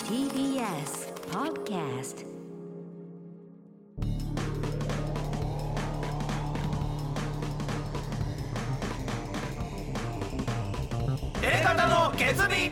TBS Podcast。 エレカタの決意。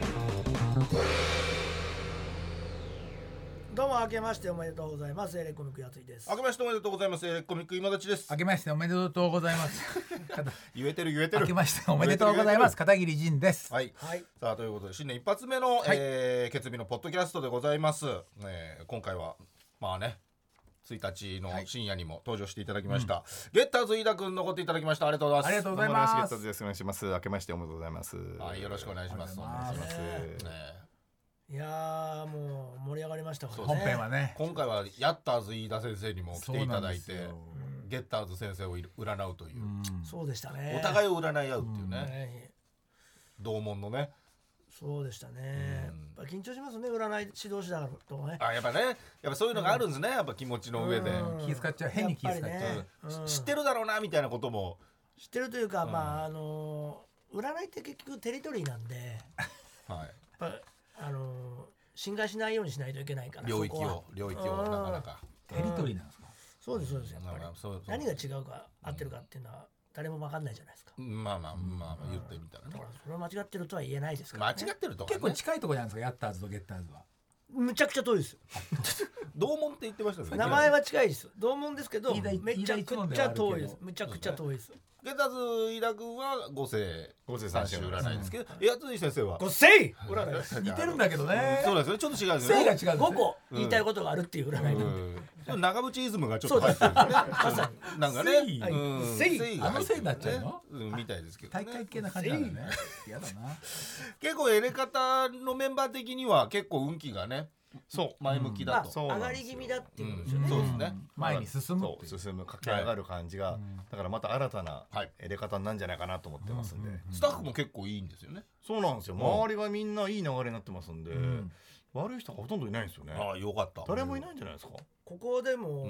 どうも明けましておめでとうございます。エレコミックやついです。 明けましておめでとうございます。コミック今立ちです。 明けましておめでとうございます言えてる明けましておめでとうございます。片桐仁です。 はい、 はい、 さあということで新年一発目の、 はい、 決日のポッドキャストでございます。今回はまあね1日の深夜にも登場していただきました、ゲッターズ飯田くん残っていただきました。ありがとうございます。 ありがとうございます。 ゲッターズです。お願いします。明けましておめでとうございます。 はい、よろしくお願いします。 いやーもう盛り上がりましたからね。 本編はね、 今回はヤッターズ飯田先生にも来ていただいて、ゲッターズ先生を占うという、 そうでしたね。 お互いを占い合うっていうね、同門のね。 そうでしたね。やっぱ緊張しますね、占い指導士だからとね。 やっぱね、やっぱそういうのがあるんですね。やっぱ気持ちの上で気遣っちゃう、変に気遣っちゃう、 知ってるだろうなみたいなことも知ってるというか、まあ占いって結局テリトリーなんで、 はい、 やっぱ侵害しないようにしないといけないから、 領域をなかなかテリトリーなんですか。 そうですそうです。やっぱり何が違うか合ってるかっていうのは誰も分かんないじゃないですか。 まあ言ってみたらね。 だからそれは間違ってるとは言えないですからね。 間違ってるとかね。 結構近いところなんですか、ヤッターズとゲッターズは。 むちゃくちゃ遠いですよ。 同門って言ってましたね。 名前は近いです。同門ですけど飯田めちゃくちゃ遠いです。むちゃくちゃ遠いです。 ゲッターズ飯田君は五世三種占いですけど、八津井先生は五世占い。 似てるんだけどね。 そうですね、ちょっと違うんですね。 性が違う。 5個言いたいことがあるっていう占いなんで。 長渕イズムがちょっと入ってるんですね。なんかね、 あのせいになっちゃうのみたいですけど大会系な感じなんだね。嫌だな。 結構エレカタのメンバー的には結構運気がね、そう前向きだと、 上がり気味だっていうことですよね。 そうですね。 前に進む駆け上がる感じが、だからまた新たなエレカタなんじゃないかなと思ってますんで、 スタッフも結構いいんですよね。 そうなんですよ。周りがみんないい流れになってますんで、悪い人がほとんどいないんですよね。 ああよかった。 誰もいないんじゃないですか。 ここでも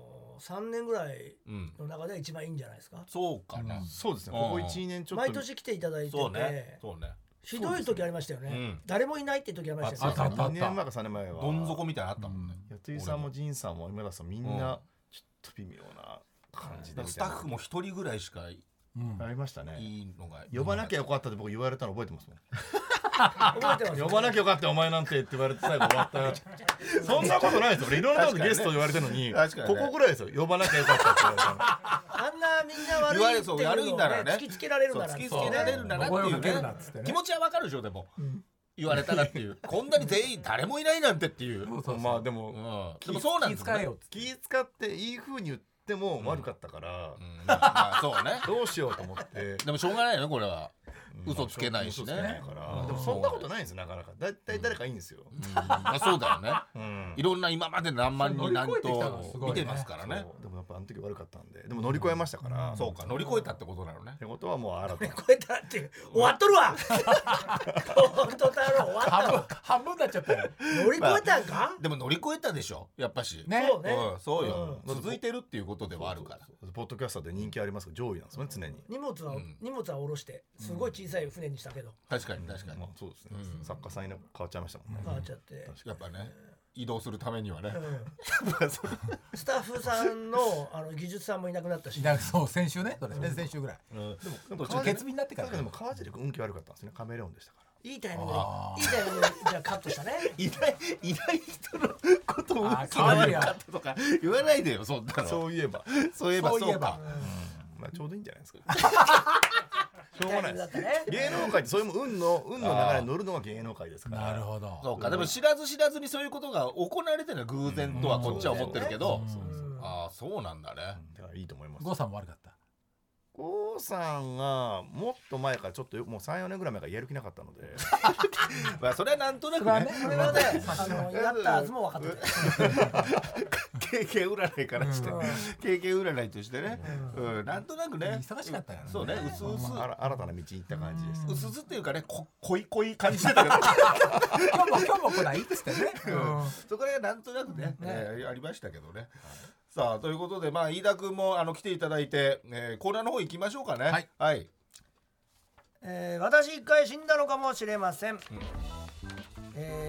3年ぐらいの中で一番いいんじゃないですか。 そうかな。 そうですね。ここ1年ちょっと毎年来ていただいてて、 そうね。 ひどい時ありましたよね。誰もいないって時ありましたよね。 あった 2年前か3年前はどん底みたいなのあったもんね。 やついさんも仁さんも今田さんみんなちょっと微妙な感じで、 スタッフも1人ぐらいしかありましたね。 いいのが呼ばなきゃよかったって僕言われたの覚えてますもん。 覚えてます。 呼ばなきゃよかったお前なんてって言われて最後終わったそんなことないですよ。俺いろんなとこゲスト言われてるのに、ここぐらいですよ。呼ばなきゃよかったって言われたの。 あんなみんな悪いっていうのを突きつけられるならっていう気持ちはわかるでしょ。でも言われたらっていうこんなに全員誰もいないなんてっていう。 まあでもそうなんですね。 気使っていい風に言っても悪かったからそうね。 どうしようと思って。 でもしょうがないよねこれは。嘘つけないしね。 でもそんなことないんですよ。なかなかだいたい誰かいいんですよ。 そうだよね。いろんな今まで何万人何と見てますからね。 でもやっぱあの時悪かったんで、でも乗り越えましたから。 そうか、乗り越えたってことなのね。 ってことはもう新た。 乗り越えたって終わっとるわ。本当だろ、終わったわ。 半分になっちゃったよ。 乗り越えたんか。 でも乗り越えたでしょやっぱし。 そうね。 そうよ。続いてるっていうことではあるから。 ポッドキャスターで人気ありますけど上位なんですよね常に。 荷物は下ろしてすごい小さい船にしたけど。 確かに。 そうですね。作家さんに変わっちゃいましたもんね。 変わっちゃって。 やっぱね移動するためにはね。 スタッフさんの技術さんもいなくなったし。 そう先週ね。先週ぐらい。 でも決日になってから。 でも川尻君運気悪かったんですね。カメレオンでしたから。 いいタイミングでじゃあカットしたね。 いない人のことを運気が悪かったとか言わないでよそんなの。 そういえばそうか。 まあちょうどいいんじゃないですか。しょうがないです。芸能界ってそういう運の流れに乗るのが芸能界ですから。 なるほど。 そうか。でも知らずにそういうことが行われてるのは偶然とはこっちは思ってるけど、ああそうなんだね。 だからいいと思います。 郷さんも悪かった。 郷さんがもっと前からちょっともう 3,4 年ぐらい前からやる気なかったのでまあそれはなんとなくね。 それはねやったはずも分かって経験占いからして経験占いとしてね、なんとなくね忙しかったよね。 そうね、うすうす新たな道に行った感じです。 うすうすっていうかね、濃い感じだったけど今日も来ないっつってね。 そこら辺なんとなくねありましたけどね。さあということで飯田君も来ていただいてコーナーの方行きましょうかね。はい。 私一回死んだのかもしれません。日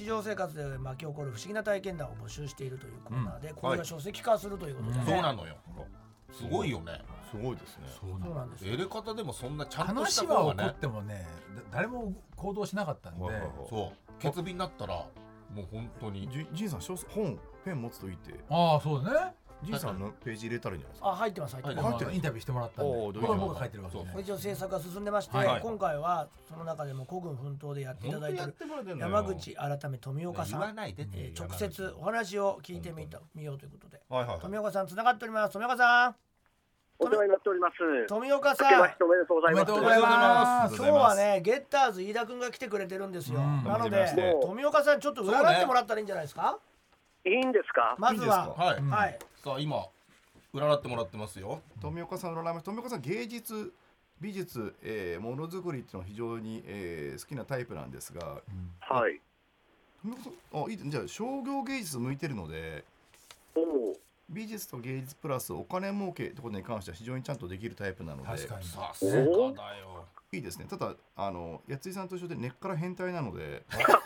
日常生活で巻き起こる不思議な体験談を募集しているというコーナーで、これが書籍化するということでね、 そうなのよ。すごいよね。 すごいですね。 そうなんですよ。 エレカタでもそんなちゃんとした話は起こ子がねってもね誰も行動しなかったんで、 そう決備になったらもう本当にジンさん本ペン持つといいってああそうだね。 ジンさんのページ入れたらいいんじゃないですか。 あ、入ってます入ってます。 入ってるインタビューしてもらったんで、 おーどういうこれ僕が書いてるわけですね。 一応制作が進んでまして、 はい今回はその中でも孤軍奮闘でやっていただいている山口改め富岡さん、 言わないでって直接お話を聞いてみようということで、 はいはい富岡さんつながっております。富岡さん、 お世話になっております。 富岡さん、 明けましておめでとうございます。 おめでとうございます。 今日はねゲッターズ飯田君が来てくれてるんですよ。なのでもう富岡さんちょっと占ってもらったらいいんじゃないですか。 いいんですか。 まずははいはいさあ今占ってもらってますよ。 富岡さん占います。富岡さん芸術美術、ものづくりっていうのは非常に、好きなタイプなんですが、 はい。 富岡さんいいじゃあ商業芸術向いてるのでおお。 美術と芸術プラスお金儲けってことに関しては非常にちゃんとできるタイプなので確かに。 さすがだよ。 いいですね。ただやついさんと一緒で根っから変態なので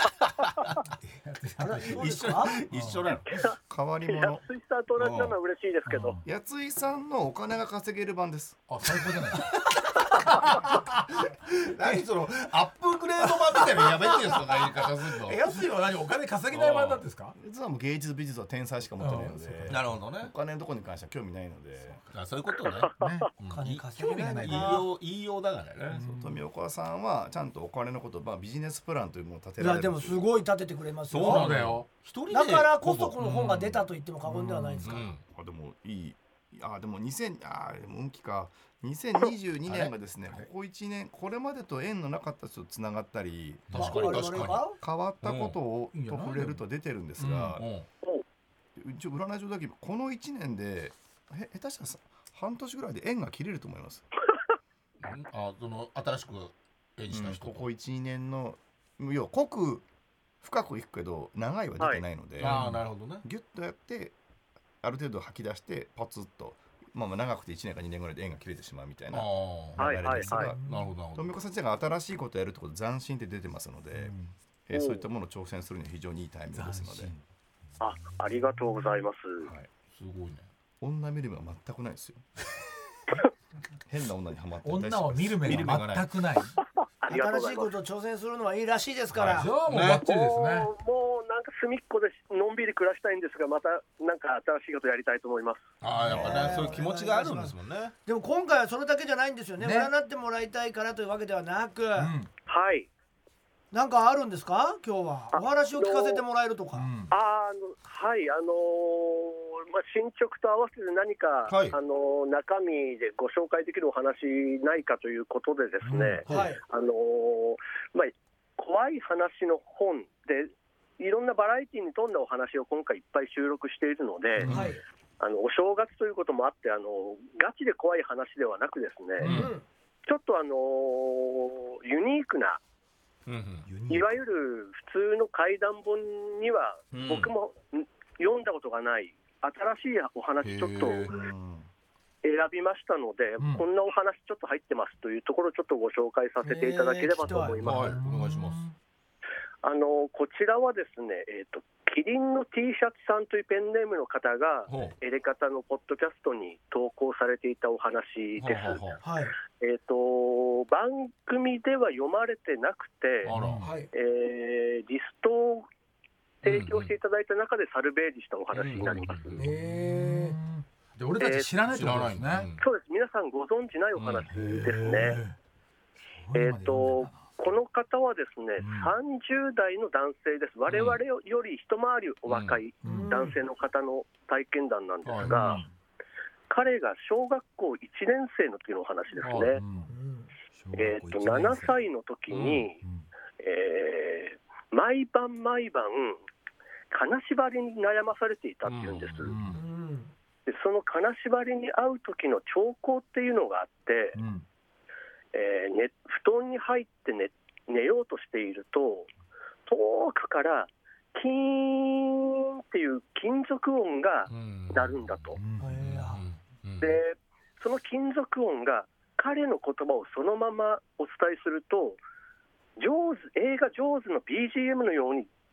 そうですか。 一緒だよ。 変わり安者。 井さんと同じなのは嬉しいですけど。 やついさんのお金が稼げる版です。 あ最高じゃない。 何そのアップグレード版みたいなのやめてよそんな言い方するの。 安いは何お金稼げない版なんですか。 実はもう芸術美術は天才しか持ってないので、 なるほどね。 お金のところに関しては興味ないので、 あそういうことね。 お金稼げない言いよう言いようだからね。 富岡さんはちゃんとお金のこと、ビジネスプランというものを立ていられる。 やでもすごい立ててくれますよ。 そうだよ。一人でだからこそこの本が出たと言っても過言ではないですか。 でもいい。でもでも運気か。2022年がですね、ここ1年これまでと縁のなかった人とつながったり、 確かに確か変わったことをと触れると出てるんですが、一応占い上だけこの1年で下手したら半年ぐらいで縁が切れると思います。 あその新しく演じた人。 ここ 1,2 年の要は濃く深くいくけど長いは出てないので、 ああなるほどね。 ギュッとやってある程度吐き出してパツッと。長くて1年か2年ぐらいで縁が切れてしまうみたいな流れですが、 なるほど。 富岡さんが新しいことをやるってこと斬新って出てますので、そういったものを挑戦するには非常にいいタイミングですので。 ありがとうございます。 すごいね。 女見る目は全くないですよ。変な女にハマって女を見る目が全くない。 新しいことを挑戦するのはいいらしいですから。 じゃあもうバッチリですね。 もうなんか隅っこでのんびり暮らしたいんですが、またなんか新しいことやりたいと思います。 やっぱねそういう気持ちがあるんですもんね。 でも今回はそれだけじゃないんですよね。占ってもらいたいからというわけではなく、 はい。 なんかあるんですか今日は。お話を聞かせてもらえるとか。 はい、進捗と合わせて何か、中身でご紹介できるお話ないかということでですね、怖い話の本でいろんなバラエティに富んだお話を今回いっぱい収録しているので、お正月ということもあってガチで怖い話ではなくですね、ちょっとユニークな、いわゆる普通の怪談本には僕も読んだことがない新しいお話ちょっと選びましたので、こんなお話ちょっと入ってますというところをちょっとご紹介させていただければと思います。 お願いします。 こちらはですね、キリンの T シャツさんというペンネームの方がエレカタのポッドキャストに投稿されていたお話です。番組では読まれてなくて、リストを提供していただいた中でサルベージしたお話になります。 で俺たち知らないってことですね。 そうです。皆さんご存知ないお話ですね。この方はですね、30代の男性です。我々より一回りお若い男性の方の体験談なんですが、彼が小学校1年生の時のお話ですね。7歳の時に、毎晩金縛りに悩まされていたっていうんです。でその金縛りに遭う時の兆候っていうのがあって、布団に入って寝ようとしていると遠くからキーンっていう金属音が鳴るんだと。でその金属音が彼の言葉をそのままお伝えすると映画ジョーズの BGM のように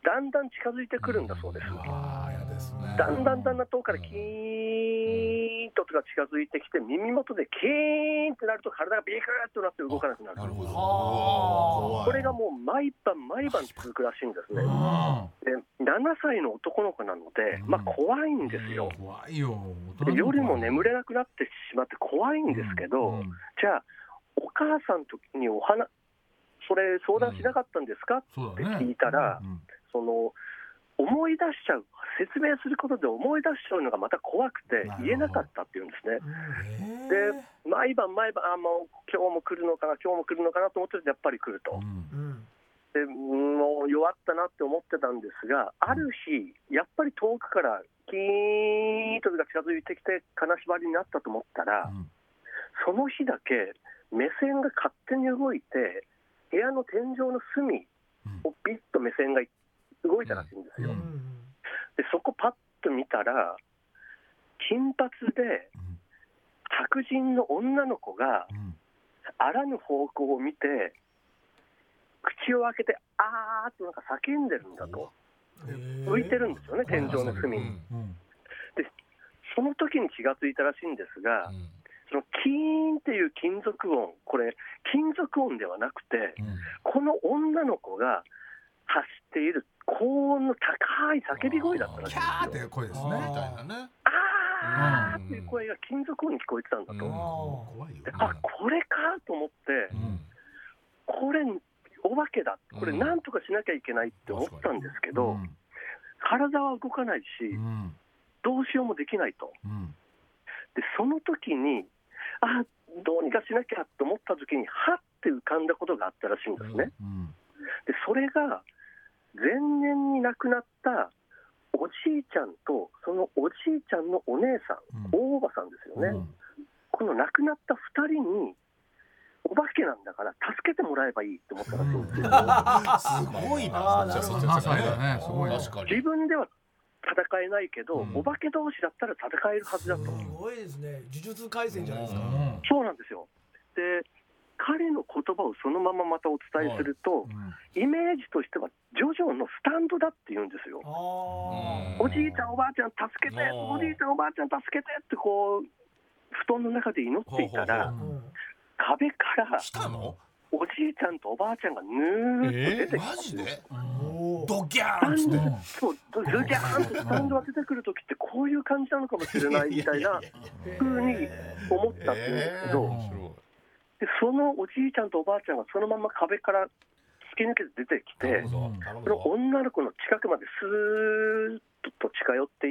だんだん近づいてくるんだそうです。だんだん遠くからキーンとが近づいてきて、耳元でキーンってなると体がビクッとなって動かなくなる。これがもう毎晩続くらしいんですね。で7歳の男の子なので、怖いんですよ。で夜も眠れなくなってしまって怖いんですけど、じゃあお母さんにそれ相談しなかったんですかって聞いたら、その思い出しちゃう、説明することで思い出しちゃうのがまた怖くて言えなかったっていうんですね。で毎晩もう今日も来るのかなと思ってやっぱり来ると。でもう弱ったなって思ってたんですが、ある日やっぱり遠くからキーンとが近づいてきて金縛りになったと思ったら、その日だけ目線が勝手に動いて、部屋の天井の隅をピッと目線が動いたらしいんですよ。でそこパッと見たら、金髪で白人の女の子があらぬ方向を見て口を開けてあーっとなんか叫んでるんだと。浮いてるんですよね、天井の隅に。でその時に気がついたらしいんですが、そのキーンっていう金属音、これ金属音ではなくて、この女の子が発している高音の高い叫び声だったらしいんですよ。キャーっていう声ですね。あーっていう声が金属音に聞こえてたんだと。これかと思って、これお化けだ、これなんとかしなきゃいけないって思ったんですけど、体は動かないし、どうしようもできないと。でその時にどうにかしなきゃと思った時にはって浮かんだことがあったらしいんですね。でそれが前年に亡くなったおじいちゃんとそのおじいちゃんのお姉さん、大おばさんですよね。この亡くなった2人にお化けなんだから助けてもらえばいいと思ったらしいんですよ。 すごいな。 自分では戦えないけど、お化け同士だったら戦えるはずだと。 すごいですね。呪術廻戦じゃないですか。 そうなんですよ。で彼の言葉をそのまままたお伝えすると、イメージとしてはジョジョのスタンドだって言うんですよ。おじいちゃんおばあちゃん助けて、おじいちゃんおばあちゃん助けてってこう布団の中で祈っていたら、壁からおじいちゃんとおばあちゃんがぬーっと出てきて、 マジでドギャーンって、 そうドギャーンってスタンドが出てくるときってこういう感じなのかもしれないみたいな風に思ったっていうんですけど、でそのおじいちゃんとおばあちゃんがそのまま壁から突き抜けて出てきて、この女の子の近くまでスーッと近寄っていって、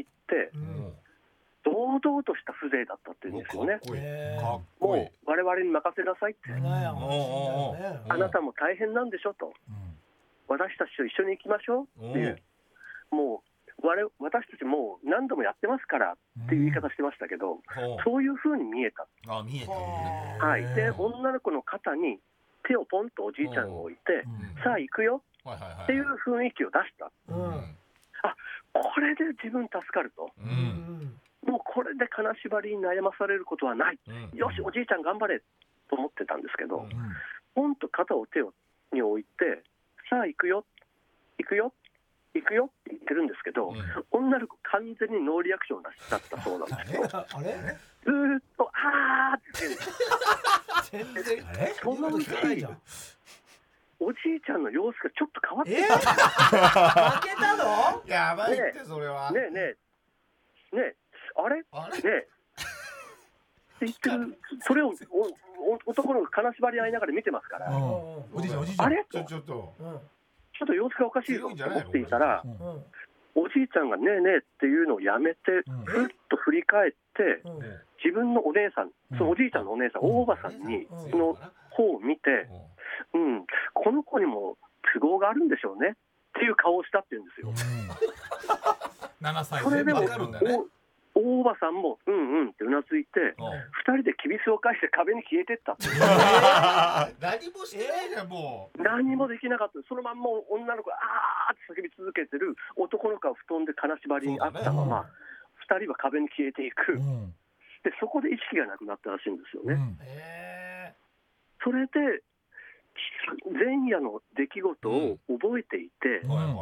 堂々とした風情だったっていうんですよね。もう我々に任せなさいって、あなたも大変なんでしょと、私たちと一緒に行きましょうっていう、もう私たちもう何度もやってますからっていう言い方してましたけど、そういう風に見えた。はい、で女の子の肩に手をポンとおじいちゃんが置いて、さあ行くよっていう雰囲気を出した。これで自分助かると、もうこれで金縛りに悩まされることはない、よしおじいちゃん頑張れと思ってたんですけど、ポンと肩を手に置いて、さあ行くよ行くよ行くよって言ってるんですけど、女の子完全にノーリアクションだったそうなんですよ。ずーっとあーって言ってる。そのうちおじいちゃんの様子がちょっと変わってた。負けたの？ やばいってそれは。 ねえあれって言ってる。それを男の子金縛り合いながら見てますから、 おじいちゃんあれちょっと様子がおかしいぞと思っていたら、おじいちゃんがねえねえっていうのをやめて、ふっと振り返って、自分のお姉さん、そのおじいちゃんのお姉さん、大おばさんにその方を見て、この子にも都合があるんでしょうねっていう顔をしたっていうんですよ。 7歳それでも大おばさんもってうなずいて、2人できびすを返して壁に消えてったって。 何もしてないじゃん。もう何もできなかった。そのまんま女の子があーって叫び続けてる、男の子は布団で金縛りにあったまま、2人は壁に消えていく。でそこで意識がなくなったらしいんですよね。それで前夜の出来事を覚えていて、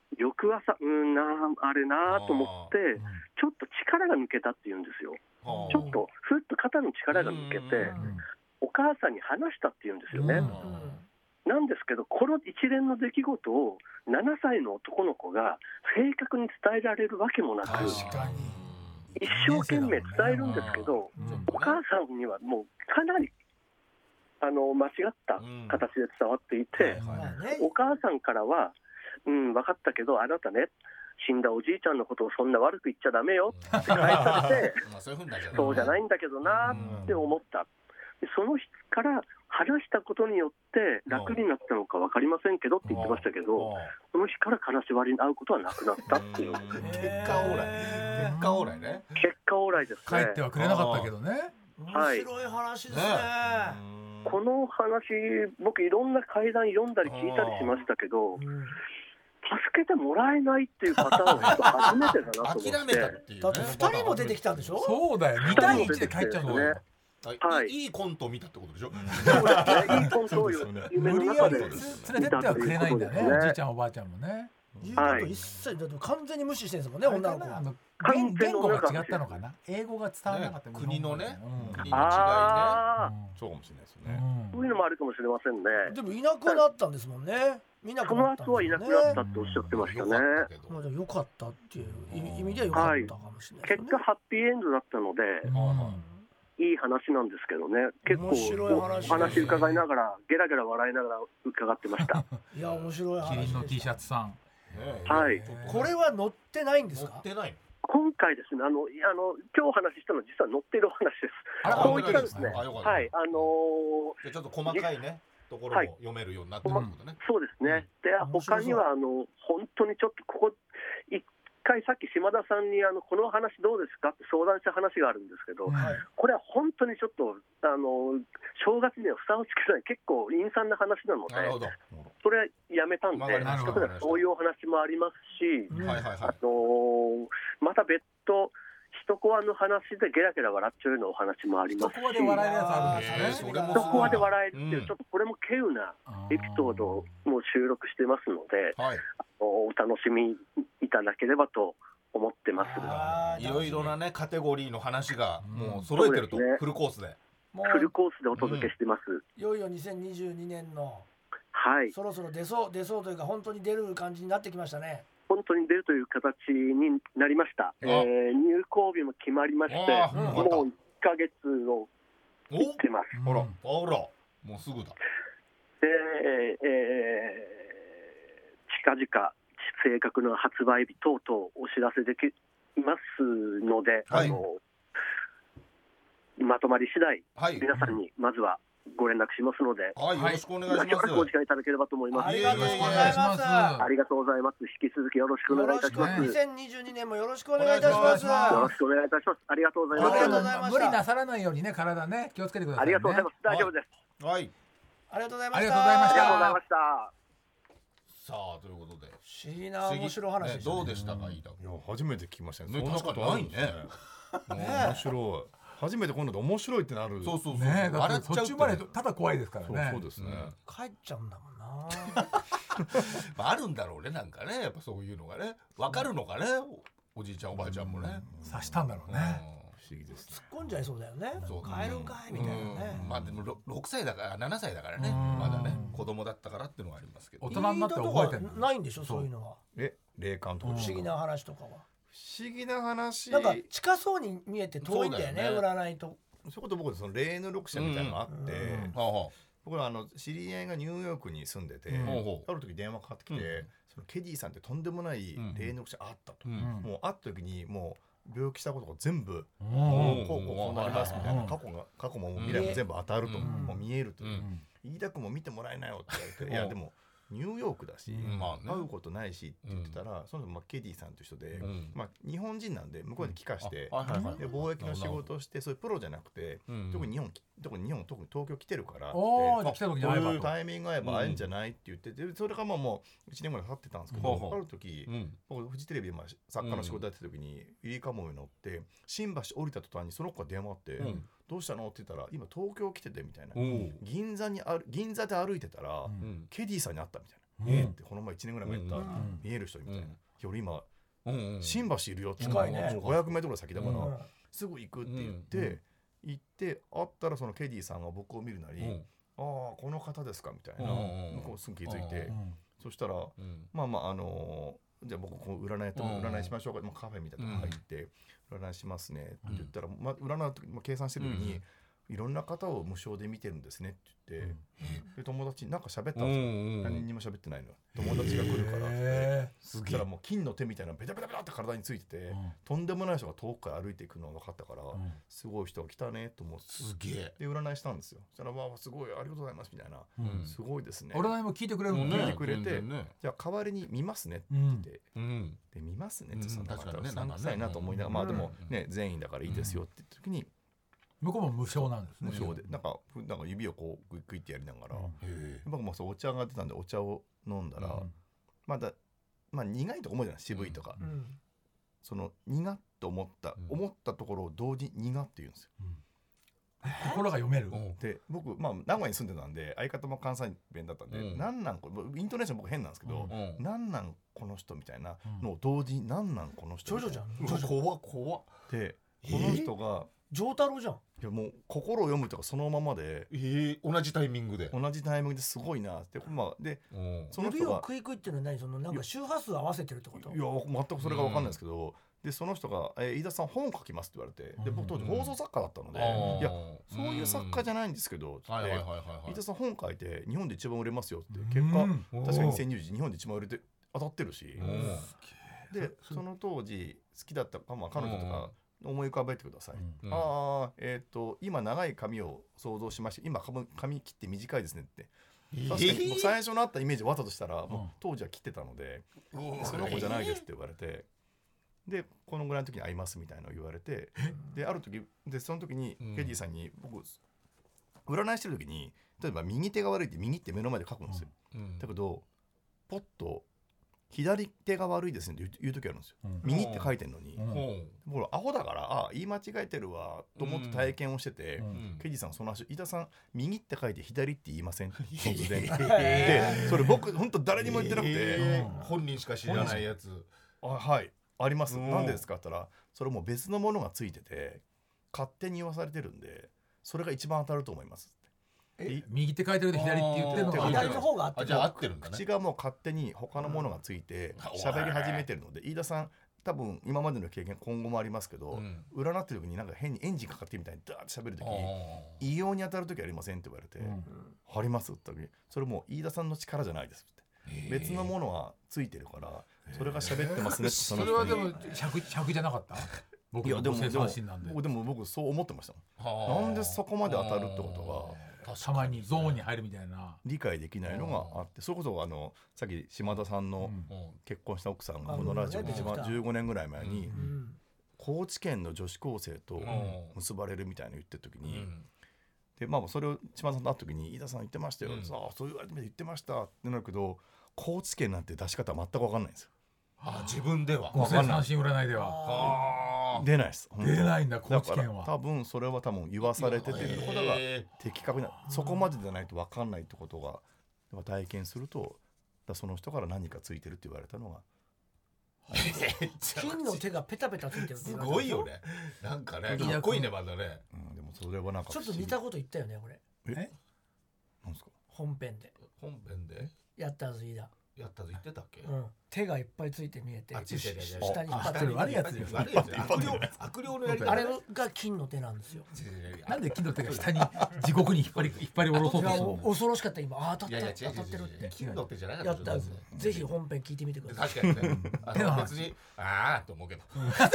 翌朝あれなと思ってちょっと力が抜けたって言うんですよ。ちょっとふっと肩の力が抜けてお母さんに話したって言うんですよね。なんですけどこの一連の出来事を7歳の男の子が正確に伝えられるわけもなく、一生懸命伝えるんですけど、お母さんにはもうかなり間違った形で伝わっていて、お母さんからは分かったけどあなたね、死んだおじいちゃんのことをそんな悪く言っちゃダメよって返されてそうじゃないんだけどなって思った。でその日から話したことによって楽になったのか分かりませんけどって言ってましたけど、その日から金縛りに会うことはなくなったっていう。結果オーライね。 結果オーライですね。 帰ってはくれなかったけどね。 面白い話ですね。 この話僕いろんな怪談読んだり聞いたりしましたけど、助けてもらえないっていうパターンは初めてだなと思って諦めたっていうね。 だって2人も出てきたんでしょ。 そうだよ、2対1で帰っちゃうんだよ。 いいコントを見たってことでしょ。 いいコントを夢の中で連れてってはくれないんだね、おじいちゃんおばあちゃんもね。 一切だと完全に無視してるんですもんね、女の子は。 言語が違ったのかな、英語が伝わらなかった。 国のね、国の違いね。 そうかもしれないですよね。 そういうのもあるかもしれませんね。 でもいなくなったんですもんね。 その後はいなくなったっておっしゃってましたね。 よかったっていう意味ではよかったかもしれない。 結果ハッピーエンドだったのでいい話なんですけどね。結構お話伺いながらゲラゲラ笑いながら伺ってました。 いや面白い話。 キリンの T シャツさん。 はい。 これは載ってないんですか。 載ってない。 今回ですね、今日お話ししたのは実は載っているお話です。こういったですね、はい、 ちょっと細かいねところも読めるようになってることね。 そうですね。で他には本当にちょっとここ一回さっき島田さんにこの話どうですかって相談した話があるんですけど、これは本当にちょっと正月にはふさわしくない結構陰惨な話なので、それはやめたんで、そういうお話もありますし、また別途一コアの話でゲラゲラ笑っちゃうようなお話もありますし、 一コアで笑えるやつあるんですね。 一コアで笑えるっていうちょっとこれも稀有なエピソードも収録してますので、お楽しみいただければと思ってます。 いろいろなねカテゴリーの話がもう揃えてると、フルコースでお届けしてます。 いよいよ2022年のはいそろそろ出そうというか本当に出る感じになってきましたね。 本当に出るという形になりました。入校日も決まりまして、もう1ヶ月を切ってます。 ほらもうすぐだ。 で、近々正確な発売日等々お知らせできますので、まとまり次第、皆さんにまずはご連絡しますので、 よろしくお願いします。 お時間いただければと思います。 ありがとうございます。 ありがとうございます。引き続きよろしくお願いいたします。 2022年もよろしくお願いいたします。 よろしくお願いいたします。ありがとうございます。 無理なさらないようにね、体ね気をつけてくださいね。 ありがとうございます。大丈夫です。 はい。 ありがとうございました。 ありがとうございました。 ありがとうございました。 さあということで不思議な面白い話でしたね。 どうでしたか、飯田君。 いや初めて聞きましたね。 そんなことないね。 面白い。初めて今度で面白いってなる。 そうそうね。だって途中までただ怖いですからね。 そうですね。 帰っちゃうんだもんな。 あるんだろうね、なんかね、やっぱそういうのがね、わかるのかね、おじいちゃんおばあちゃんもね。 察したんだろうね。 不思議です。 突っ込んじゃいそうだよね。帰るんかいみたいなね。 まあでも6歳だから7歳だからね、まだね子供だったからっていうのがありますけど。 大人になって覚えてるないんでしょ、そういうのは。 霊感とか不思議な話とかは。 不思議な話。 なんか近そうに見えて遠いんだよね、占いと。 そういうこと僕その霊能力者みたいなのがあって、僕は知り合いがニューヨークに住んでて、ある時電話かかってきて、そのケディさんってとんでもない霊能力者あったと。もう会った時にもう病気したことが全部こうなりますみたいな、過去も未来も全部当たると、もう見えると。飯田君も見てもらえなよって言われて、いやでもニューヨークだし、会うことないしって言ってたら、そのケディさんという人で、日本人なんで向こうで帰化して貿易の仕事をして、そういうプロじゃなくて、特に日本特に東京来てるからってタイミングが合えば会えんじゃないって言ってて、それがもう1年ぐらい経ってたんですけど、ある時僕フジテレビで作家の仕事やってた時にゆりかもめ乗って新橋降りた途端にその子が電話あって「どうしたの?」って言ったら「今東京来てて」みたいな、銀座で歩いてたらケディさんに会ったみたいな。 ってこの前1年ぐらい前言った見える人みたいな、俺今新橋いるよって近いね、 500メートル先だからすぐ行くって言って行って会ったらそのケディさんが僕を見るなり、ああこの方ですかみたいな、向こうすぐ気づいて、そしたらまあじゃあ僕こう占いしましょうか、カフェみたいなとこ入って占いしますねって言ったら、占う時計算してる時にいろんな方を無償で見てるんですねって言って、で友達なんか喋ったんですよ、何にも喋ってないの、友達が来るからって、そしたらもう金の手みたいなのベタベタベタって体についてて、とんでもない人が遠くから歩いていくのが分かったから、すごい人が来たねと思って、 すげえで占いしたんですよ。そしたらすごいありがとうございますみたいな、すごいですね、 占いも聞いてくれるもんね、 聞いてくれて、じゃあ代わりに見ますねって言って、で見ますねってそんな方うさんくさいなと思いながら、でもね善意だからいいですよって言った時に、 向こうも無償なんですね。 無償でなんか指をこうグイってやりながら、僕もそうお茶が出たんでお茶を飲んだら、まあ苦いとか思うじゃない、渋いとか、その苦っと思ったところを同時に苦って言うんですよ。 心が読める。 で僕名古屋に住んでたんで相方も関西弁だったんで、なんなんこれイントネーション僕変なんですけど、なんなんこの人みたいなのを同時になんなんこの人、 ジョジョじゃん。 怖っでこの人が丈太郎じゃん。 いやもう心を読むとかそのままで、 同じタイミングですごいなって、でその人が指をクイクイっていうのは何、そのなんか周波数合わせてるってこと？ いや全くそれが分かんないですけど、でその人が飯田さん本書きますって言われて、で僕当時放送作家だったので、いやそういう作家じゃないんですけどって飯田さん本書いて日本で一番売れますよって、結果確かに2020日本で一番売れて当たってるし、でその当時好きだった彼女とか思い浮かべてください。今長い髪を想像しまして、今髪切って短いですねって。確かに最初のあったイメージをわざとしたら、もう当時は切ってたので、その子じゃないですって言われて、でこのぐらいの時に会いますみたいなのを言われて、である時でその時にケディさんに僕占いしてる時に、例えば右手が悪いって右って目の前で書くんですよ。だけどポッと左手が悪いですねって言う時あるんですよ。右って書いてんのに、僕アホだから言い間違えてるわと思って体験をしてて、ケディさんその話、飯田さん右って書いて左って言いませんって突然で、それ僕本当誰にも言ってなくて、 本人しか知らないやつ、 はいあります、なんでですかって言ったら、それも別のものがついてて勝手に言わされてるんで、それが一番当たると思いますって。 右手書いてるで左って言ってるのが左の方がじゃあ合ってるんだね。 口がもう勝手に他のものがついて喋り始めてるので、飯田さん多分今までの経験今後もありますけど、占ってる時になんか変にエンジンかかってみたいにダーッて喋る時異様に当たる時ありませんって言われて、ありますって言った時、それもう飯田さんの力じゃないですって、別のものがついてるからそれが喋ってますねって。 それはでも尺じゃなかった？僕の生産心なんで。 でも僕そう思ってました。なんでそこまで当たるってことがたまにゾーンに入るみたいな理解できないのがあって、それこそさっき島田さんの結婚した奥さんがこのラジオで一番15年ぐらい前に高知県の女子高生と結ばれるみたいなの言ってる時に、でそれを島田さんと会った時に飯田さん言ってましたよ、そう言われて言ってましたってなるけど、高知県なんて出し方全く分かんないんですよ。 自分では五星三神占いでは出ないです。 出ないんだ、高知県は。 多分それは言わされててることが的確な、そこまでじゃないと分かんないってことが体験すると、その人から何かついてるって言われたのが金の手がペタペタついてるってすごいよね。なんかねかっこいいねまだね。 でもそれはなんかちょっと似たこと言ったよね俺。 なんですか？ 本編でやったぞ飯田。 やったぞ言ってたっけ？ 手がいっぱいついて見えて下に引っ張ってる悪いやつよ。 悪霊のやり方。 あれが金の手なんですよ。 なんで金の手が下に地獄に引っ張り下ろそうとするの？ 恐ろしかった。今当たってるって金の手じゃなかった。 やったぜひ本編聞いてみてください。 確かにね。別にと思うけど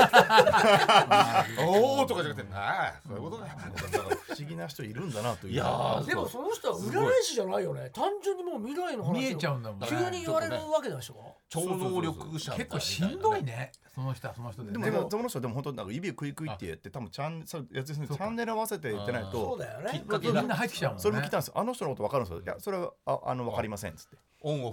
おーとかじゃなくてそういうことだよ。 不思議な人いるんだなという。 いやでもその人は占い師じゃないよね。単純にもう未来の話見えちゃうんだもん。 急に言われるわけでしょ。 超能力者結構しんどいね。その人はその人で。 でもその人でも本当なんか指をクイクイってやって多分チャンネル合わせて言ってないと。 そうだよね。 きっかけみんな入ってきちゃうもんね。 それも来たんですよ。あの人のこと分かるんですよ。いやそれは分かりませんっつって。 オンオフが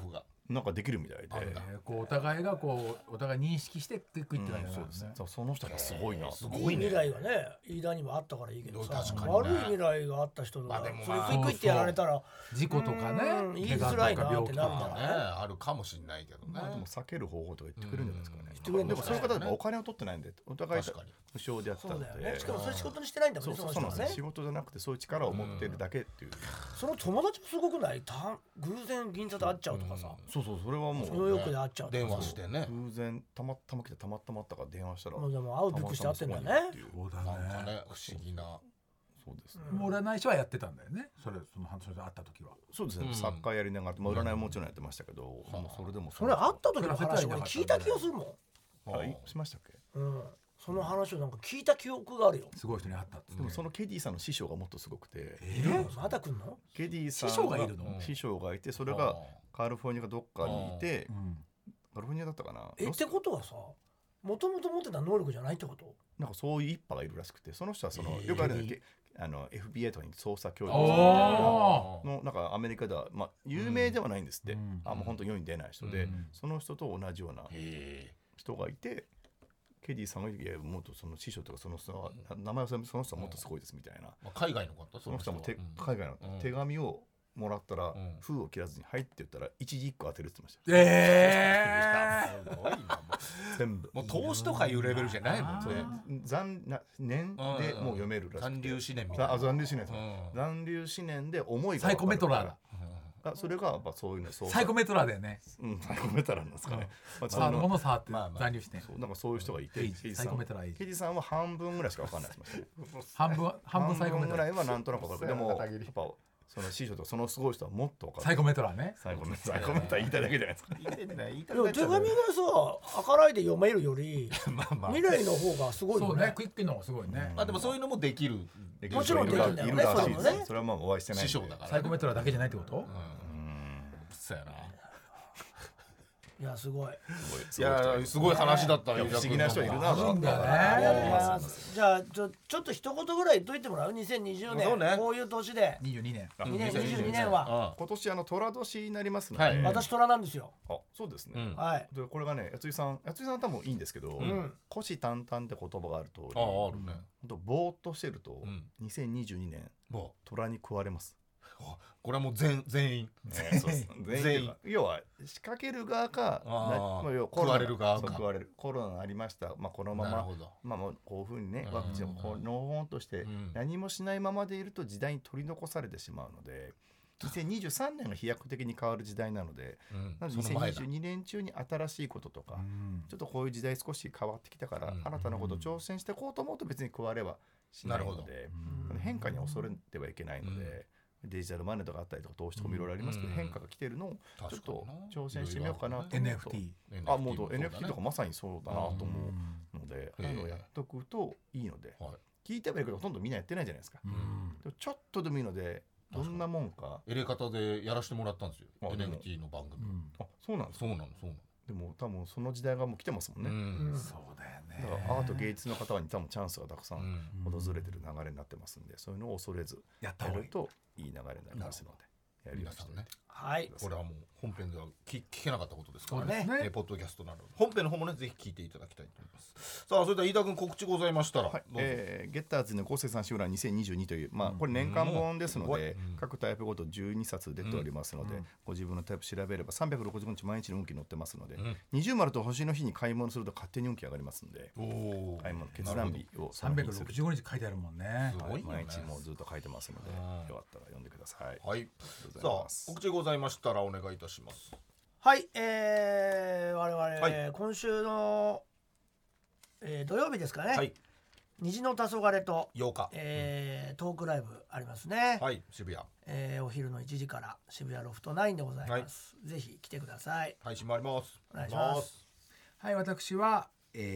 なんかできるみたいで、 こうお互いがこうお互い認識していくってなるんですね。 その人がすごいな。 いい未来がね飯田にもあったからいいけどさ、 確かにね悪い未来があった人がそれクイックイってやられたら事故とかね言いづらいなってなるんじゃねない？ あるかもしれないけどね。 でも避ける方法とか言ってくれるんじゃないですかね。 でもそういう方でもお金を取ってないんでお互い無償でやってたそのうだよね。 で。 しかもそれ仕事にしてないんだもんね。 そうなんですね。仕事じゃなくてそういう力を持ってるだけっていう。 その友達もすごくない？偶然銀座で会っちゃうとかさ。 そうそれはもうニューヨークで会っちゃう。 電話してね。 偶然たまたま来てたまたまあったから電話したら。 もうでも会うべくして会ってんだね。 そうだね。不思議な。 そうですね。 もう占い師はやってたんだよね。その半年で会った時は。 そうですね。作家やりながら、占いはもちろんやってましたけど、それでもそれ会った時の話を聞いた気がするもん。はい、しましたっけ？ その話をなんか聞いた記憶があるよ。 すごい人に会ったって。 でもそのケディさんの師匠がもっとすごくて。 まだ来んの？ ケディさん師匠がいるの？ 師匠がいて、それがカリフォルニアかどっかにいて、カリフォルニアだったかな。 ってことはさ、もともと持ってた能力じゃないってこと？ なんかそういう一派がいるらしくて、その人はよくあるんだけFBI とかに捜査協力のなんかアメリカでは有名ではないんですって。もう本当に世に出ない人で、その人と同じような人がいて。ケディさんがもっとその師匠とかその人は名前をその人はもっとすごいですみたいな。 海外の方。 その人も海外の手紙をもらったら封を切らずに入って言ったら一字一句当てるって言ってました。 すごいな。 全部。 もう投資とかいうレベルじゃないもんね。 年でもう読めるらしい。 残留思念みたいな。 残留思念。残留思念で思いが。 サイコメトラーだ。 それがやっぱそういうのサイコメトラーだよね。 サイコメトラーなんですかね。 サーのものサーって残留してなんかそういう人がいて、 サイコメトラー。 ケディさんは半分ぐらいしか分かんないです。 半分サイコメトラーぐらいはなんとなく分かる。でもやっぱその師匠とかそのすごい人はもっと分かる。 サイコメトラーね。 サイコメトラー言いたいだけじゃないですか。 手紙がさ赤らいで読めるより未来の方がすごいよね。 そうね、クイックの方がすごいね。 でもそういうのもできる。 もちろんできるんだよね。 それはまあお会いしてない。 師匠だから。 サイコメトラーだけじゃないってこと？ そうやな。 いやすごい。 いやすごい話だった。 不思議な人いるな。 じゃあちょっと一言ぐらい言っといてもらう。2020年こういう年で。 22年。 2022年は今年寅年になりますので。 私寅なんですよ。 あ、そうですね。 はい。 でこれがね、やついさん多分いいんですけど、虎視眈々って言葉がある通り、 あるね。 ぼーっとしてると2022年虎に食われます。 これはもう全員全員要は仕掛ける側か食われる側か。 コロナになりました。このままこういうふうにねワクチンをのほほんとして何もしないままでいると時代に取り残されてしまうので、2023年が飛躍的に変わる時代なので、2022年中に新しいこととかちょっとこういう時代少し変わってきたから新たなことを挑戦していこうと思うと別に食われはしないので、変化に恐れてはいけないので。デジタルマネーとかあったりとか投資とかもいろいろありますけど、変化が来てるのをちょっと挑戦してみようかなと思うと。 NFT もう NFT とかまさにそうだなと思うので、やっとくといいので、聞いてはいるけどほとんどみんなやってないじゃないですか。ちょっとでもいいのでどんなもんかエレ方でやらせてもらったんですよ、 NFT の番組。 そうなんです。 そうなの。 でも多分その時代がもう来てますもんね。 そうだよね。 だからアート芸術の方に多分チャンスがたくさん訪れてる流れになってますんで、そういうのを恐れずやるといい流れになりますので、やりましょうね。 はい。 これはもう本編では聞けなかったことですからね。 ポッドキャストなので本編の方もねぜひ聞いていただきたいと思います。さあそれでは飯田君告知ございましたら。 ゲッターズの合成三集団2022というこれ年間本ですので各タイプごと12冊出ておりますので、ご自分のタイプ調べれば365日毎日の運気載ってますので、20と星の日に買い物すると勝手に運気上がりますので、買い物決断日を 365日書いてあるもんね。 毎日もうずっと書いてますので、よかったら読んでください。 はい。さあ告知ございましたらお願いいたします。 はい、我々、今週の、土曜日ですかね、虹の黄昏と 8日、 トークライブありますね。 はい、渋谷、 お昼の1時から渋谷ロフト9でございます。ぜひ来てください。 配信もあります。 お願いします。 はい、私は、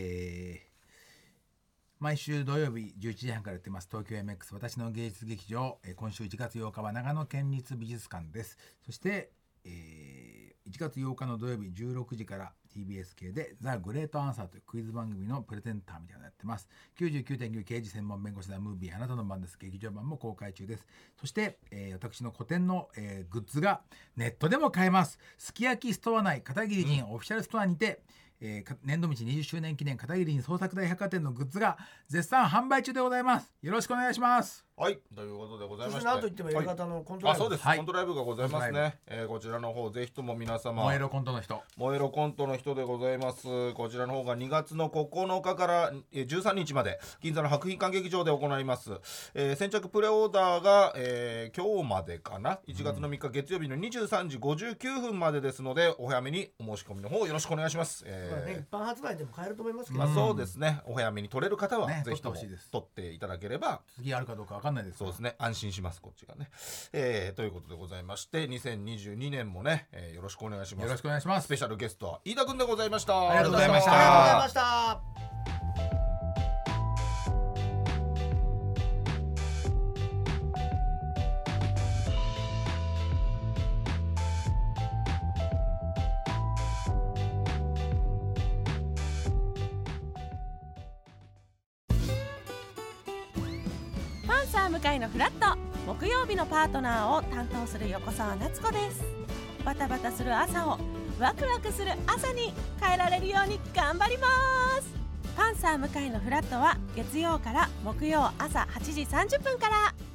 毎週土曜日11時半からやってます東京 MX 私の芸術劇場、今週1月8日は長野県立美術館です。そして、1 1月8日の土曜日16時から TBS 系でザ・グレートアンサーというクイズ番組のプレゼンターみたいなのやってます。 99.9 刑事専門弁護士団ムービーあなたの番です。劇場版も公開中です。そして、私の個展の、グッズがネットでも買えます。すき焼きストア内片桐仁オフィシャルストアにて、年度道20周年記念片桐仁創作大百貨店のグッズが絶賛販売中でございます。よろしくお願いします。 はい、ということでございまして、 そして何といってもやり方のコントライブ、 そうです、コントライブがございますね。こちらの方ぜひとも皆様、 燃えろコントの人でございます。こちらの方が2月の9日から13日まで銀座の博品館劇場で行います。先着プレオーダーが、今日までかな、1月の3日月曜日の23時59分までですので、お早めにお申し込みの方よろしくお願いします。 一般発売でも買えると思いますけど、 そうですね、お早めに取れる方はぜひとも取っていただければ、 次あるかどうか分かんないです。 そうですね、安心しますこっちがね。ということでございまして、2022年もね、よろしくお願いします。 よろしくお願いします。 スペシャルゲストは飯田くんでございました。 ありがとうございました。 パンサー向井のフラット、木曜日のパートナーを担当する横澤夏子です。バタバタする朝をワクワクする朝に変えられるように頑張ります。パンサー向井のフラットは月曜から木曜朝8時30分から。